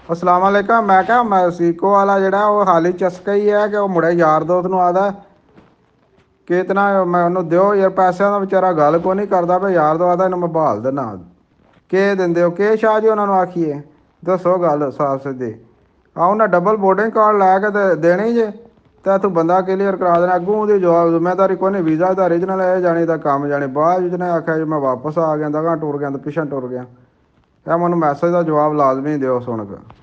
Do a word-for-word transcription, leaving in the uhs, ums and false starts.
अस्सलाम वालेकुम। मैं क्या मैक्सिको वाला जड़ा वो हाली चस्का ही है कि वो मुड़े यार दोस्त ਨੂੰ ਆਦਾ ਕਿ ਇਤਨਾ ਮੈਂ ਉਹਨੂੰ ਦਿਓ ਯਾਰ ਪੈਸਿਆਂ ਦਾ ਵਿਚਾਰਾ ਗੱਲ ਕੋਈ ਨਹੀਂ ਕਰਦਾ ਵੀ ਯਾਰ ਦੋ ਆਦਾ ਇਹਨੂੰ ਮੈਂ ਬਹਾਲ ਦੇਣਾ ਕਿ ਦਿੰਦੇ ਹੋ ਕਿ ਸ਼ਾਹ ਜੀ ਉਹਨਾਂ ਨੂੰ ਆਖੀਏ ਦੱਸੋ ਗੱਲ ਸਾਫ ਸਿੱਧੀ ਆ ਉਹਨਾਂ ਡਬਲ ਬੋਰਡਿੰਗ ਕਾਰਡ ਲੈ ਕੇ ਤੇ ਦੇਣੀ ਜੇ ਤੇ ਤੂੰ ਬੰਦਾ ਕਲੀਅਰ ਕਰਾ ਦੇਣਾ ਅੱਗੋਂ ਉਹਦੀ ਜਵਾਬ ਜ਼ਿੰਮੇਦਾਰੀ ਕੋਈ ਨਹੀਂ ਵੀਜ਼ਾ ਦਾ ਰੀਜਨਲ ਇਹ ਜਾਣੀ ਦਾ ਕੰਮ ਜਾਣੀ ਬਾਅਦ ਵਿੱਚ ਨੇ ਆਖਿਆ ਜੀ ਮੈਂ ਵਾਪਸ ਆ ਗਿਆ ਦਗਾ ਟੁਰ ਗਿਆ ਪਿੱਛਾ ਟੁਰ ਗਿਆ ਇਹ ਮੈਨੂੰ ਮੈਸੇਜ ਦਾ ਜਵਾਬ ਲਾਜ਼ਮੀ ਦਿਓ ਸੁਣ ਕੇ